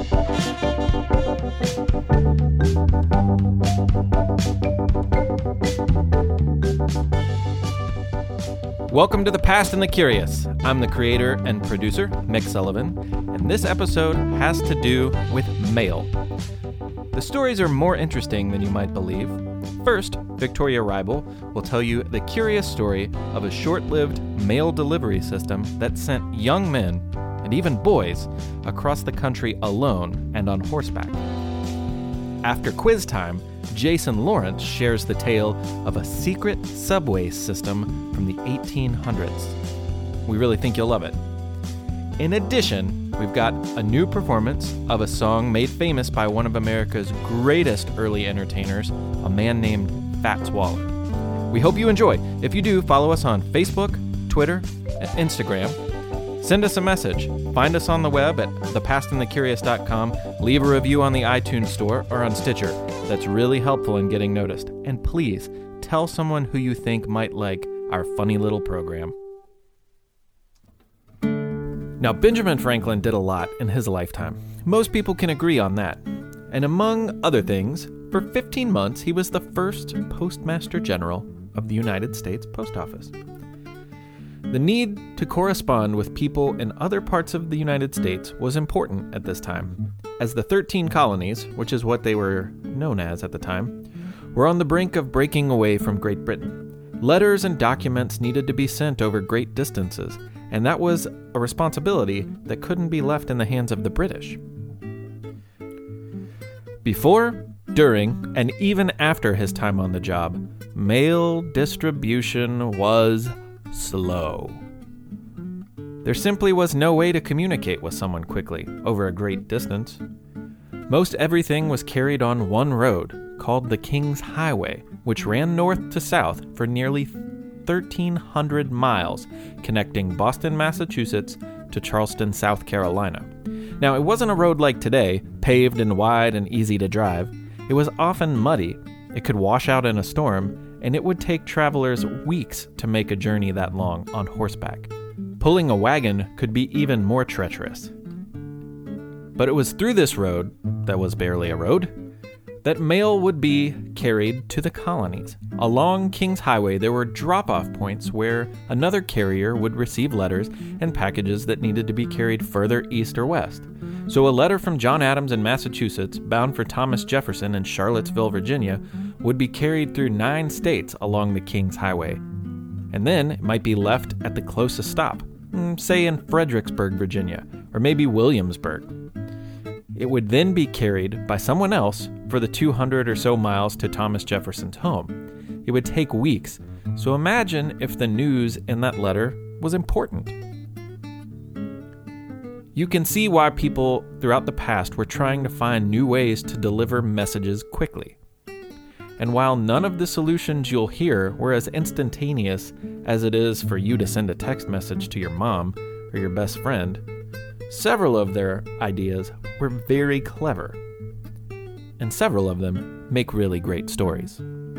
Welcome to The Past and the Curious. I'm the creator and producer, Mick Sullivan, and this episode has to do with mail. The stories are more interesting than you might believe. First, Victoria Reibel will tell you the curious story of a short-lived mail delivery system that sent young men, and even boys, across the country alone and on horseback. After quiz time, Jason Lawrence shares the tale of a secret subway system from the 1800s. We really think you'll love it. In addition, we've got a new performance of a song made famous by one of America's greatest early entertainers, a man named Fats Waller. We hope you enjoy. If you do, follow us on Facebook, Twitter, and Instagram. Send us a message. Find us on the web at thepastandthecurious.com. Leave a review on the iTunes Store or on Stitcher. That's really helpful in getting noticed. And please, tell someone who you think might like our funny little program. Now, Benjamin Franklin did a lot in his lifetime. Most people can agree on that. And among other things, for 15 months, he was the first Postmaster General of the United States Post Office. The need to correspond with people in other parts of the United States was important at this time, as the 13 colonies, which is what they were known as at the time, were on the brink of breaking away from Great Britain. Letters and documents needed to be sent over great distances, and that was a responsibility that couldn't be left in the hands of the British. Before, during, and even after his time on the job, mail distribution was slow. There simply was no way to communicate with someone quickly over a great distance. Most everything was carried on one road, called the King's Highway, which ran north to south for nearly 1,300 miles, connecting Boston, Massachusetts to Charleston, South Carolina. Now, it wasn't a road like today, paved and wide and easy to drive. It was often muddy. It could wash out in a storm, and it would take travelers weeks to make a journey that long on horseback. Pulling a wagon could be even more treacherous. But it was through this road, that was barely a road, that mail would be carried to the colonies. Along King's Highway, there were drop-off points where another carrier would receive letters and packages that needed to be carried further east or west. So a letter from John Adams in Massachusetts, bound for Thomas Jefferson in Charlottesville, Virginia, would be carried through 9 states along the King's Highway. And then it might be left at the closest stop, say in Fredericksburg, Virginia, or maybe Williamsburg. It would then be carried by someone else for the 200 or so miles to Thomas Jefferson's home. It would take weeks, so imagine if the news in that letter was important. You can see why people throughout the past were trying to find new ways to deliver messages quickly. And while none of the solutions you'll hear were as instantaneous as it is for you to send a text message to your mom or your best friend, several of their ideas were very clever. And several of them make really great stories.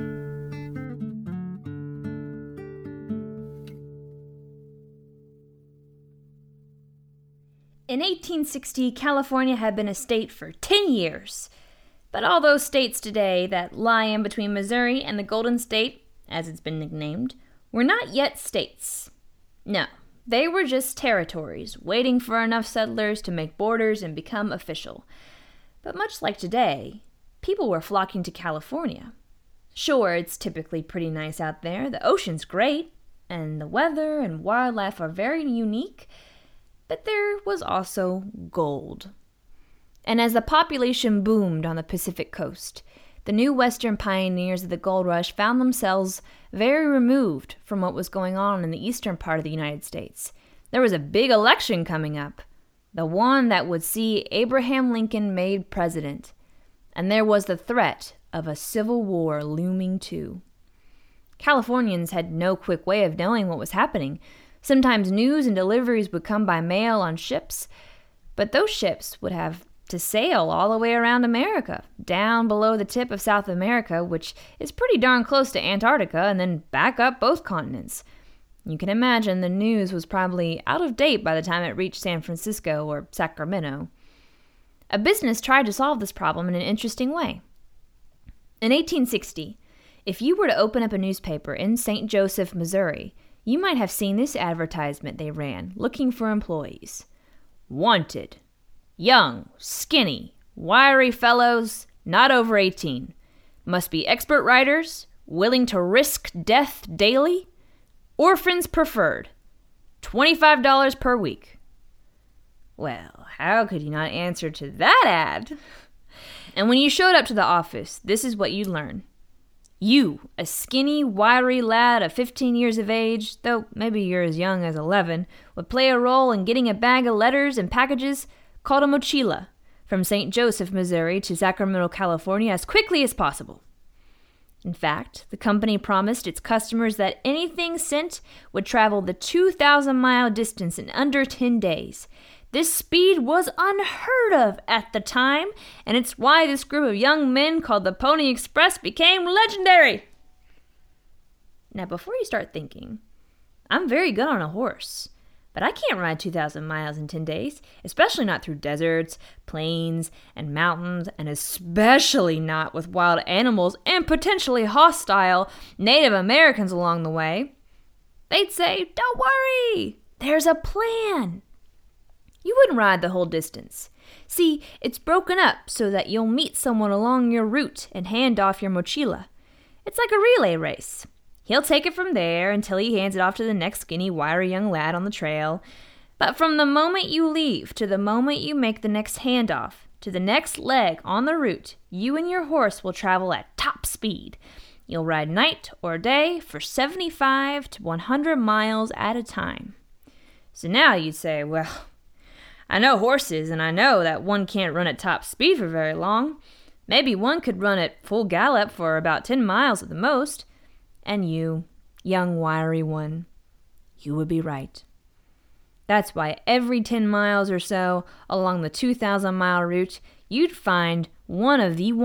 In 1860, California had been a state for 10 years. But all those states today that lie in between Missouri and the Golden State, as it's been nicknamed, were not yet states. No, they were just territories, waiting for enough settlers to make borders and become official. But much like today, people were flocking to California. Sure, it's typically pretty nice out there, the ocean's great, and the weather and wildlife are very unique, but there was also gold. And as the population boomed on the Pacific coast, the new western pioneers of the gold rush found themselves very removed from what was going on in the eastern part of the United States. There was a big election coming up, the one that would see Abraham Lincoln made president. And there was the threat of a civil war looming too. Californians had no quick way of knowing what was happening. Sometimes news and deliveries would come by mail on ships, but those ships would have to sail all the way around America, down below the tip of South America, which is pretty darn close to Antarctica, and then back up both continents. You can imagine the news was probably out of date by the time it reached San Francisco or Sacramento. A business tried to solve this problem in an interesting way. In 1860, if you were to open up a newspaper in St. Joseph, Missouri, you might have seen this advertisement they ran looking for employees. Wanted. Young, skinny, wiry fellows, not over 18. Must be expert writers, willing to risk death daily. Orphans preferred. $25 per week. Well, how could you not answer to that ad? And when you showed up to the office, this is what you'd learn. You, a skinny, wiry lad of 15 years of age, though maybe you're as young as 11, would play a role in getting a bag of letters and packages called a mochila from St. Joseph, Missouri to Sacramento, California as quickly as possible. In fact, the company promised its customers that anything sent would travel the 2,000-mile distance in under 10 days. This speed was unheard of at the time, and it's why this group of young men called the Pony Express became legendary. Now, before you start thinking, I'm very good on a horse, but I can't ride 2,000 miles in 10 days, especially not through deserts, plains, and mountains, and especially not with wild animals and potentially hostile Native Americans along the way. They'd say, "Don't worry, there's a plan." You wouldn't ride the whole distance. See, it's broken up so that you'll meet someone along your route and hand off your mochila. It's like a relay race. He'll take it from there until he hands it off to the next skinny, wiry young lad on the trail. But from the moment you leave to the moment you make the next handoff to the next leg on the route, you and your horse will travel at top speed. You'll ride night or day for 75 to 100 miles at a time. So now you'd say, well, I know horses, and I know that one can't run at top speed for very long. Maybe one could run at full gallop for about 10 miles at the most. And you, young wiry one, you would be right. That's why every 10 miles or so along the 2,000-mile route, you'd find one of the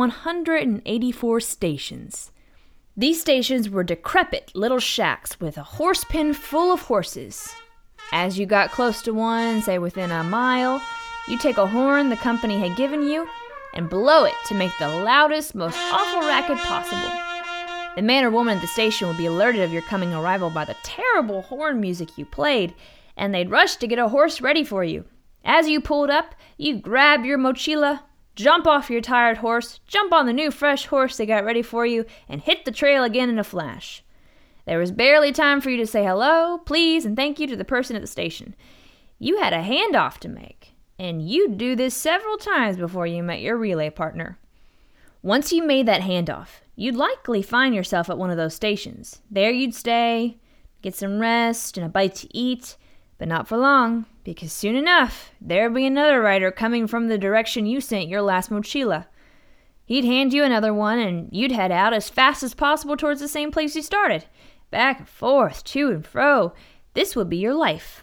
184 stations. These stations were decrepit little shacks with a horse pen full of horses. As you got close to one, say within a mile, you take a horn the company had given you and blow it to make the loudest, most awful racket possible. The man or woman at the station would be alerted of your coming arrival by the terrible horn music you played, and they'd rush to get a horse ready for you. As you pulled up, you'd grab your mochila, jump off your tired horse, jump on the new fresh horse they got ready for you, and hit the trail again in a flash. There was barely time for you to say hello, please, and thank you to the person at the station. You had a handoff to make, and you'd do this several times before you met your relay partner. Once you made that handoff, you'd likely find yourself at one of those stations. There you'd stay, get some rest and a bite to eat, but not for long, because soon enough, there'd be another rider coming from the direction you sent your last mochila. He'd hand you another one, and you'd head out as fast as possible towards the same place you started. Back and forth, to and fro. This would be your life.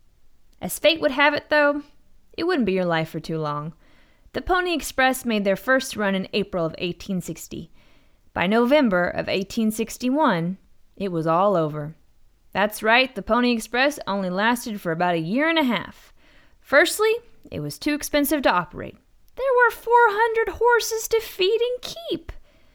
As fate would have it, though, it wouldn't be your life for too long. The Pony Express made their first run in April of 1860. By November of 1861, it was all over. That's right, the Pony Express only lasted for about a year and a half. Firstly, it was too expensive to operate. There were 400 horses to feed and keep.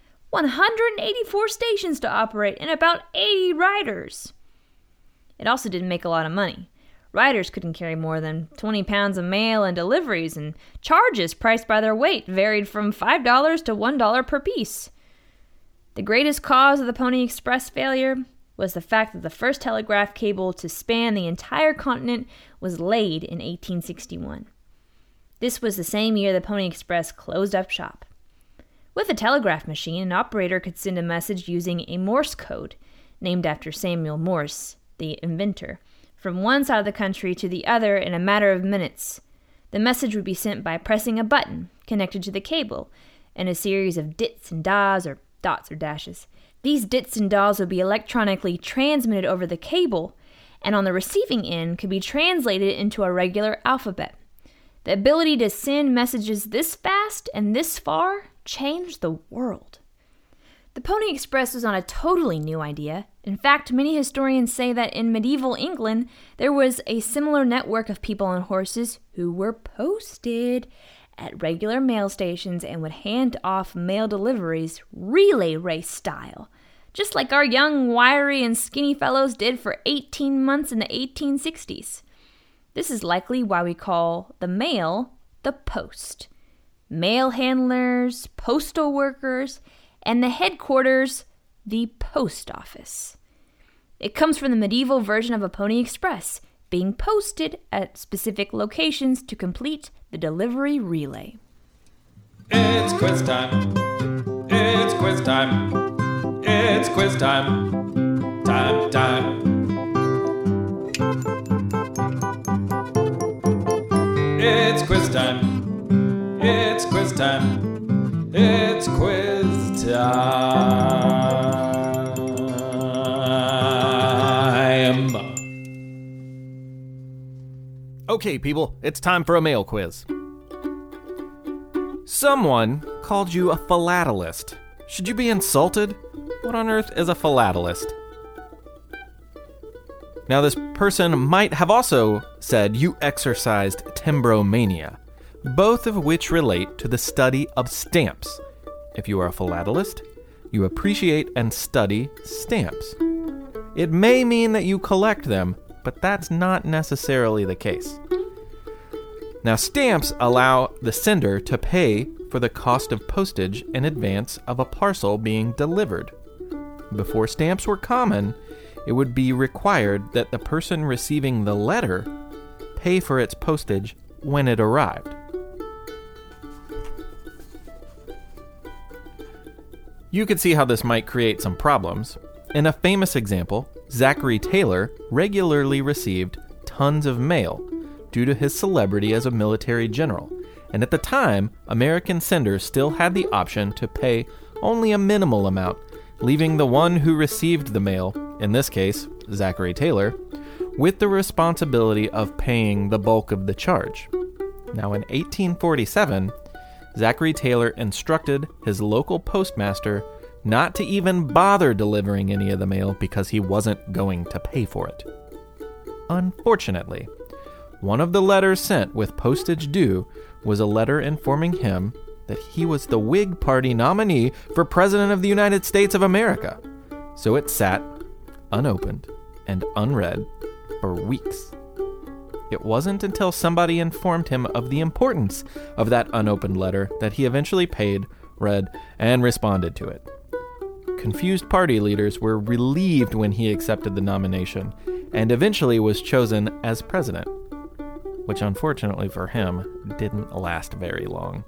184 stations to operate, and about 80 riders. It also didn't make a lot of money. Riders couldn't carry more than 20 pounds of mail and deliveries, and charges priced by their weight varied from $5 to $1 per piece. The greatest cause of the Pony Express failure was the fact that the first telegraph cable to span the entire continent was laid in 1861. This was the same year the Pony Express closed up shop. With a telegraph machine, an operator could send a message using a Morse code, named after Samuel Morse, the inventor, from one side of the country to the other in a matter of minutes. The message would be sent by pressing a button connected to the cable, and a series of dits and das, or dots or dashes. These dits and das would be electronically transmitted over the cable, and on the receiving end could be translated into a regular alphabet. The ability to send messages this fast and this far changed the world. The Pony Express was not a totally new idea. In fact, many historians say that in medieval England, there was a similar network of people on horses who were posted at regular mail stations and would hand off mail deliveries relay race style, just like our young, wiry, and skinny fellows did for 18 months in the 1860s. This is likely why we call the mail the post. Mail handlers, postal workers, and the headquarters the post office. It comes from the medieval version of a pony express, being posted at specific locations to complete the delivery relay. It's quiz time. It's quiz time. It's quiz time. Time. It's quiz time. It's quiz time. It's quiz time. Okay, people, it's time for a mail quiz. Someone called you a philatelist. Should you be insulted? What on earth is a philatelist? Now, this person might have also said you exercised timbromania, both of which relate to the study of stamps. If you are a philatelist, you appreciate and study stamps. It may mean that you collect them, but that's not necessarily the case. Now, stamps allow the sender to pay for the cost of postage in advance of a parcel being delivered. Before stamps were common, it would be required that the person receiving the letter pay for its postage when it arrived. You could see how this might create some problems. In a famous example, Zachary Taylor regularly received tons of mail due to his celebrity as a military general, and at the time, American senders still had the option to pay only a minimal amount, leaving the one who received the mail, in this case, Zachary Taylor, with the responsibility of paying the bulk of the charge. Now, in 1847, Zachary Taylor instructed his local postmaster not to even bother delivering any of the mail because he wasn't going to pay for it. Unfortunately, one of the letters sent with postage due was a letter informing him that he was the Whig Party nominee for President of the United States of America. So it sat, unopened and unread, for weeks. It wasn't until somebody informed him of the importance of that unopened letter that he eventually paid, read, and responded to it. Confused party leaders were relieved when he accepted the nomination and eventually was chosen as president, which unfortunately for him didn't last very long.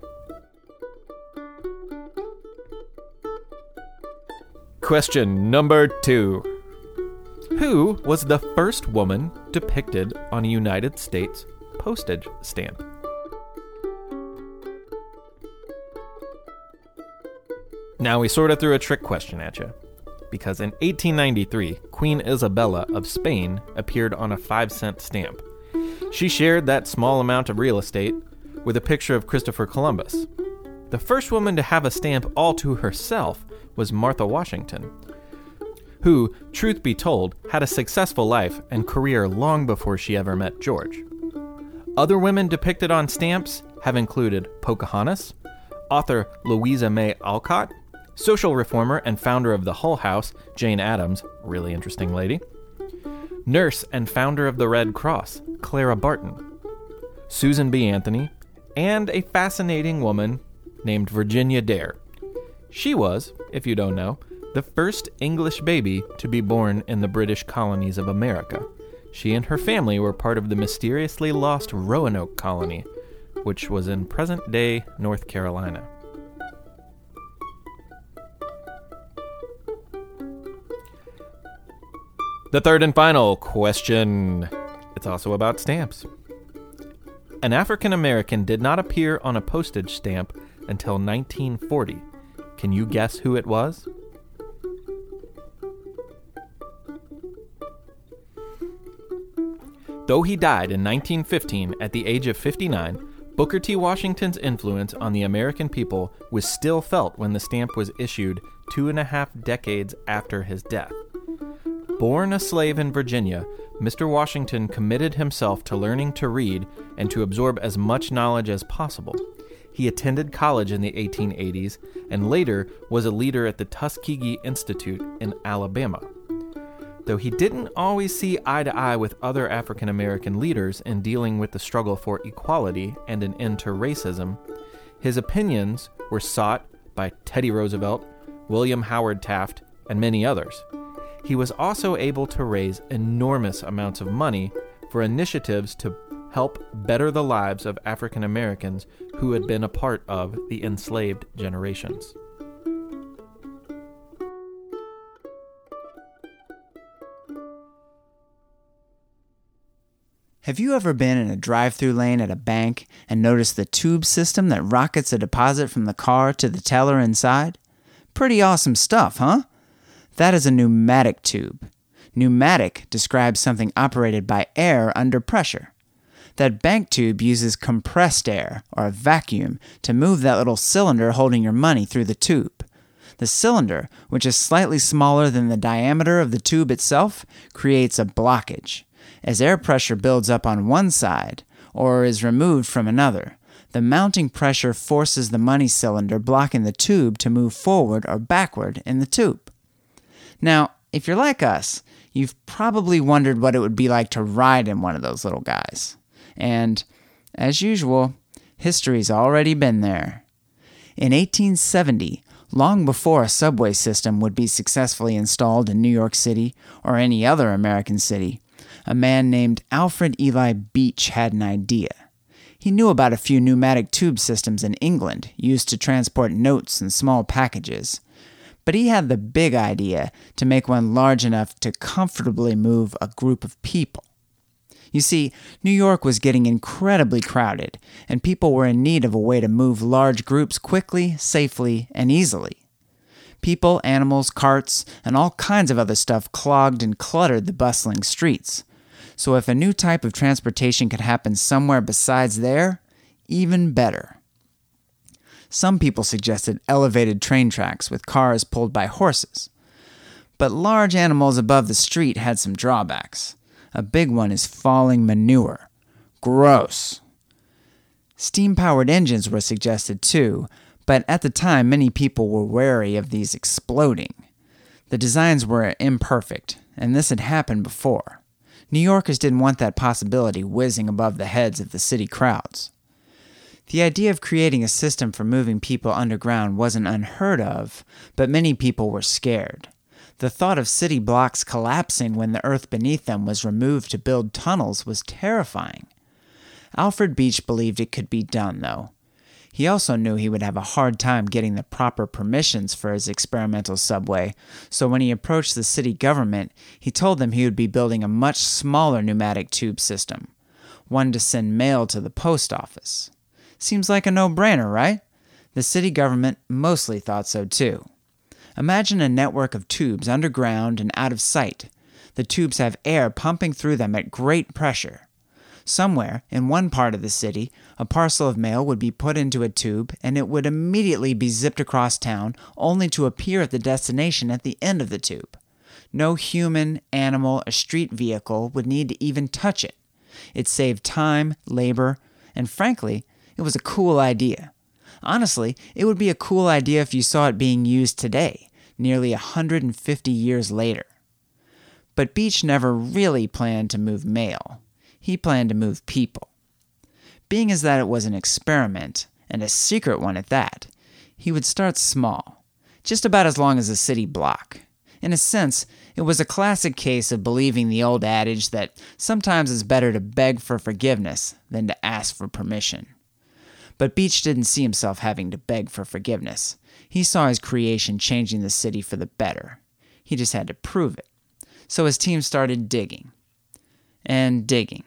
Question number 2. Who was the first woman depicted on a United States postage stamp? Now we sort of threw a trick question at you, because in 1893, Queen Isabella of Spain appeared on a 5-cent stamp. She shared that small amount of real estate with a picture of Christopher Columbus. The first woman to have a stamp all to herself was Martha Washington, who, truth be told, had a successful life and career long before she ever met George. Other women depicted on stamps have included Pocahontas, author Louisa May Alcott, social reformer and founder of the Hull House, Jane Addams, really interesting lady, nurse and founder of the Red Cross, Clara Barton, Susan B. Anthony, and a fascinating woman named Virginia Dare. She was, if you don't know, the first English baby to be born in the British colonies of America. She and her family were part of the mysteriously lost Roanoke colony, which was in present-day North Carolina. The third and final question. It's also about stamps. An African American did not appear on a postage stamp until 1940. Can you guess who it was? Though he died in 1915 at the age of 59, Booker T. Washington's influence on the American people was still felt when the stamp was issued 2.5 decades after his death. Born a slave in Virginia, Mr. Washington committed himself to learning to read and to absorb as much knowledge as possible. He attended college in the 1880s and later was a leader at the Tuskegee Institute in Alabama. Though he didn't always see eye to eye with other African American leaders in dealing with the struggle for equality and an end to racism, his opinions were sought by Teddy Roosevelt, William Howard Taft, and many others. He was also able to raise enormous amounts of money for initiatives to help better the lives of African Americans who had been a part of the enslaved generations. Have you ever been in a drive-through lane at a bank and noticed the tube system that rockets a deposit from the car to the teller inside? Pretty awesome stuff, huh? That is a pneumatic tube. Pneumatic describes something operated by air under pressure. That bank tube uses compressed air, or a vacuum, to move that little cylinder holding your money through the tube. The cylinder, which is slightly smaller than the diameter of the tube itself, creates a blockage. As air pressure builds up on one side, or is removed from another, the mounting pressure forces the money cylinder blocking the tube to move forward or backward in the tube. Now, if you're like us, you've probably wondered what it would be like to ride in one of those little guys. And, as usual, history's already been there. In 1870, long before a subway system would be successfully installed in New York City or any other American city, a man named Alfred Eli Beach had an idea. He knew about a few pneumatic tube systems in England used to transport notes and small packages. But he had the big idea to make one large enough to comfortably move a group of people. You see, New York was getting incredibly crowded, and people were in need of a way to move large groups quickly, safely, and easily. People, animals, carts, and all kinds of other stuff clogged and cluttered the bustling streets. So if a new type of transportation could happen somewhere besides there, even better. Some people suggested elevated train tracks with cars pulled by horses. But large animals above the street had some drawbacks. A big one is falling manure. Gross. Steam-powered engines were suggested too, but at the time many people were wary of these exploding. The designs were imperfect, and this had happened before. New Yorkers didn't want that possibility whizzing above the heads of the city crowds. The idea of creating a system for moving people underground wasn't unheard of, but many people were scared. The thought of city blocks collapsing when the earth beneath them was removed to build tunnels was terrifying. Alfred Beach believed it could be done, though. He also knew he would have a hard time getting the proper permissions for his experimental subway, so when he approached the city government, he told them he would be building a much smaller pneumatic tube system, one to send mail to the post office. Seems like a no-brainer, right? The city government mostly thought so too. Imagine a network of tubes underground and out of sight. The tubes have air pumping through them at great pressure. Somewhere, in one part of the city, a parcel of mail would be put into a tube and it would immediately be zipped across town, only to appear at the destination at the end of the tube. No human, animal, or street vehicle would need to even touch it. It saved time, labor, and frankly, it was a cool idea. Honestly, it would be a cool idea if you saw it being used today, nearly 150 years later. But Beach never really planned to move mail. He planned to move people. Being as that it was an experiment, and a secret one at that, he would start small, just about as long as a city block. In a sense, it was a classic case of believing the old adage that sometimes it's better to beg for forgiveness than to ask for permission. But Beach didn't see himself having to beg for forgiveness. He saw his creation changing the city for the better. He just had to prove it. So his team started digging. And digging.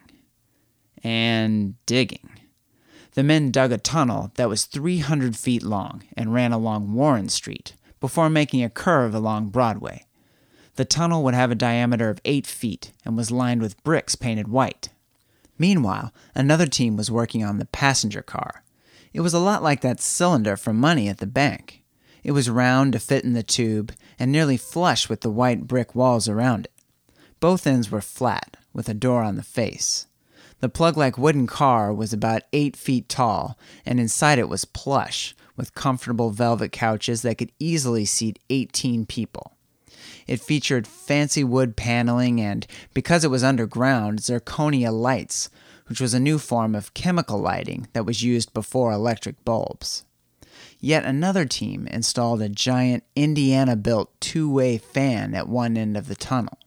And digging. The men dug a tunnel that was 300 feet long and ran along Warren Street before making a curve along Broadway. The tunnel would have a diameter of 8 feet and was lined with bricks painted white. Meanwhile, another team was working on the passenger car. It was a lot like that cylinder for money at the bank. It was round to fit in the tube and nearly flush with the white brick walls around it. Both ends were flat, with a door on the face. The plug-like wooden car was about 8 feet tall, and inside it was plush, with comfortable velvet couches that could easily seat 18 people. It featured fancy wood paneling and, because it was underground, zirconia lights, which was a new form of chemical lighting that was used before electric bulbs. Yet another team installed a giant Indiana-built two-way fan at one end of the tunnel.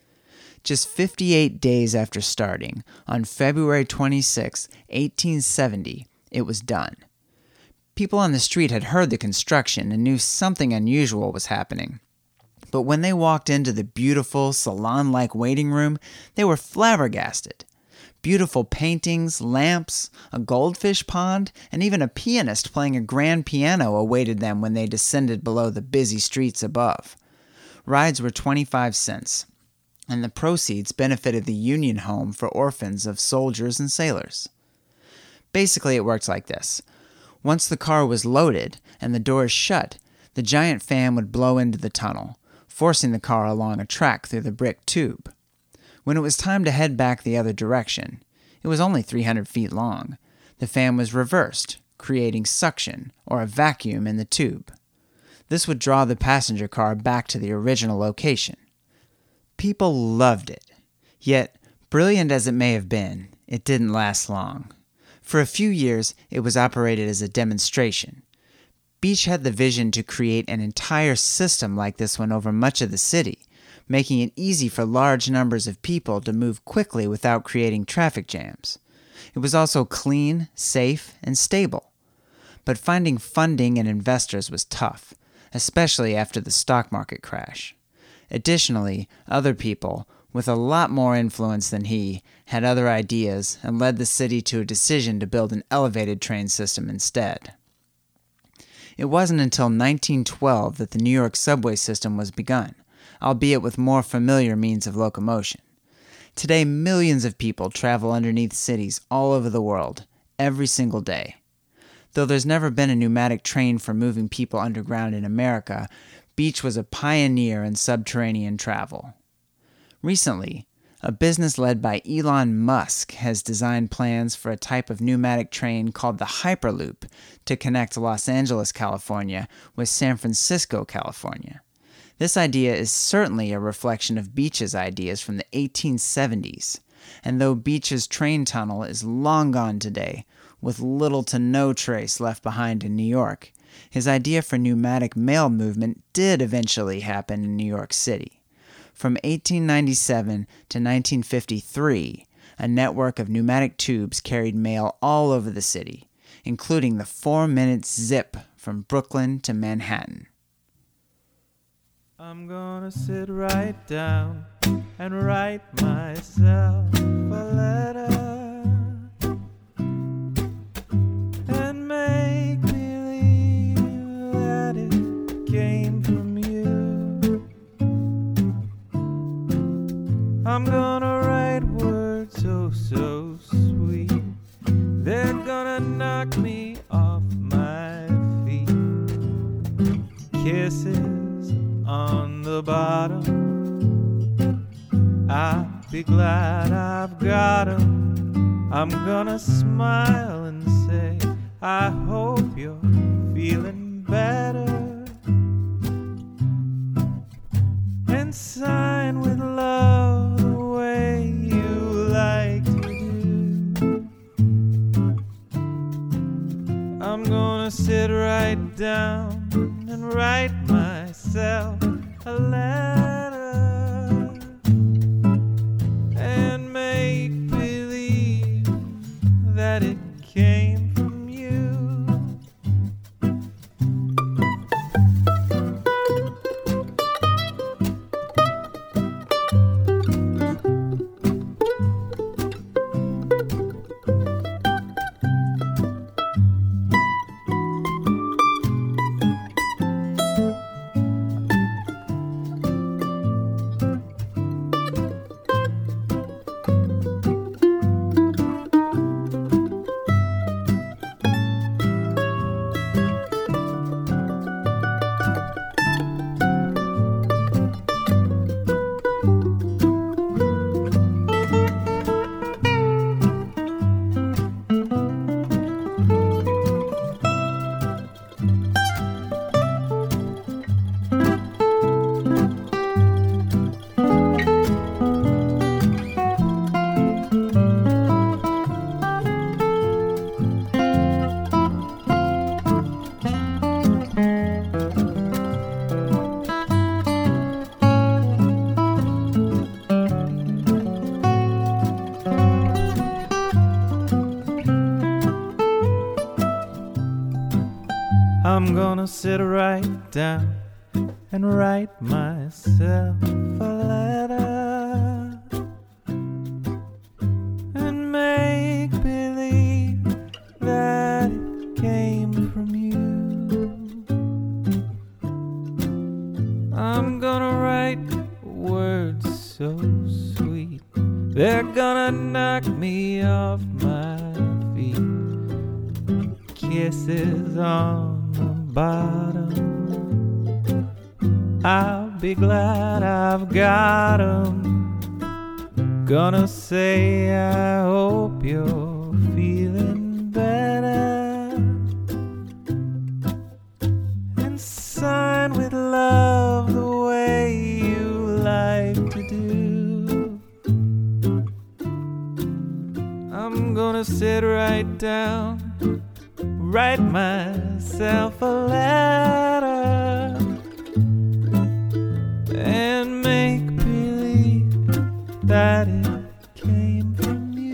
Just 58 days after starting, on February 26, 1870, it was done. People on the street had heard the construction and knew something unusual was happening. But when they walked into the beautiful, salon-like waiting room, they were flabbergasted. Beautiful paintings, lamps, a goldfish pond, and even a pianist playing a grand piano awaited them when they descended below the busy streets above. Rides were 25 cents, and the proceeds benefited the Union Home for orphans of soldiers and sailors. Basically, it worked like this. Once the car was loaded and the doors shut, the giant fan would blow into the tunnel, forcing the car along a track through the brick tube. When it was time to head back the other direction, it was only 300 feet long, the fan was reversed, creating suction, or a vacuum in the tube. This would draw the passenger car back to the original location. People loved it. Yet, brilliant as it may have been, it didn't last long. For a few years, it was operated as a demonstration. Beach had the vision to create an entire system like this one over much of the city, making it easy for large numbers of people to move quickly without creating traffic jams. It was also clean, safe, and stable. But finding funding and investors was tough, especially after the stock market crash. Additionally, other people, with a lot more influence than he, had other ideas and led the city to a decision to build an elevated train system instead. It wasn't until 1912 that the New York subway system was begun, albeit with more familiar means of locomotion. Today, millions of people travel underneath cities all over the world, every single day. Though there's never been a pneumatic train for moving people underground in America, Beach was a pioneer in subterranean travel. Recently, a business led by Elon Musk has designed plans for a type of pneumatic train called the Hyperloop to connect Los Angeles, California with San Francisco, California. This idea is certainly a reflection of Beach's ideas from the 1870s, and though Beach's train tunnel is long gone today, with little to no trace left behind in New York, his idea for pneumatic mail movement did eventually happen in New York City. From 1897 to 1953, a network of pneumatic tubes carried mail all over the city, including the 4-minute zip from Brooklyn to Manhattan. I'm gonna sit right down and write myself a letter and make believe that it came from you. I'm gonna write words oh so sweet, they're gonna knock me off my feet. Kisses on the bottom, I'll be glad I've got 'em. I'm gonna smile and say, I hope you're feeling better, and sign with love the way you like to do. I'm gonna sit right down and write myself a letter and make believe that it came from you. I'm gonna sit right down and write myself a letter and make believe that it came from you. I'm gonna write words so sweet they're gonna knock me off my feet. Kisses on the bottom, I'll be glad I've got 'em. Gonna say I hope you're feeling better, and sign with love the way you like to do. I'm gonna sit right down, write myself a letter and make believe that it came from you.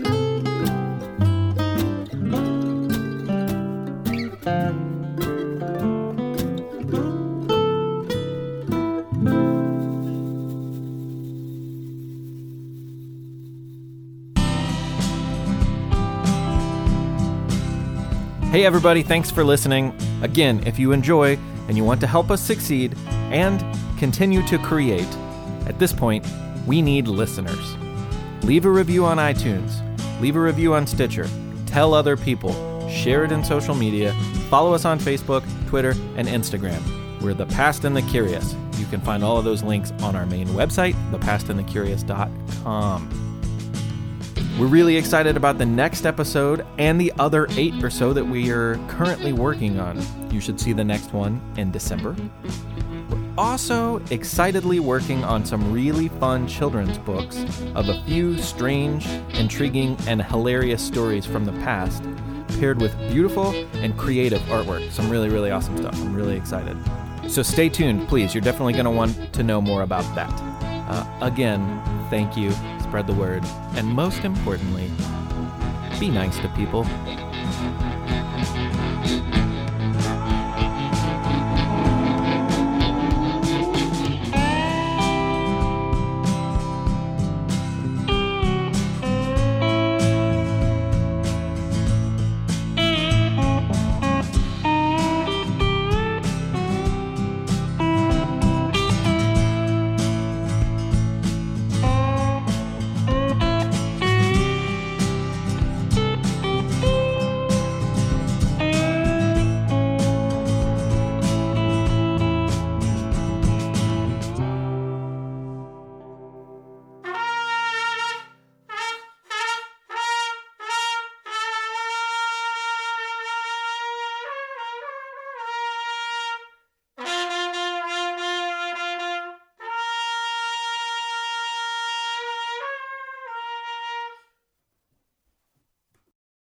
Hey everybody, thanks for listening. Again, if you enjoy and you want to help us succeed and continue to create, at this point, we need listeners. Leave a review on iTunes, leave a review on Stitcher, tell other people, share it in social media, follow us on Facebook, Twitter, and Instagram. We're The Past and the Curious. You can find all of those links on our main website, thepastandthecurious.com. We're really excited about the next episode and the other 8 or so that we are currently working on. You should see the next one in December. We're also excitedly working on some really fun children's books of a few strange, intriguing, and hilarious stories from the past, paired with beautiful and creative artwork. Some really, really awesome stuff. I'm really excited. So stay tuned, please. You're definitely going to want to know more about that. Again, thank you. Spread the word. And most importantly, be nice to people.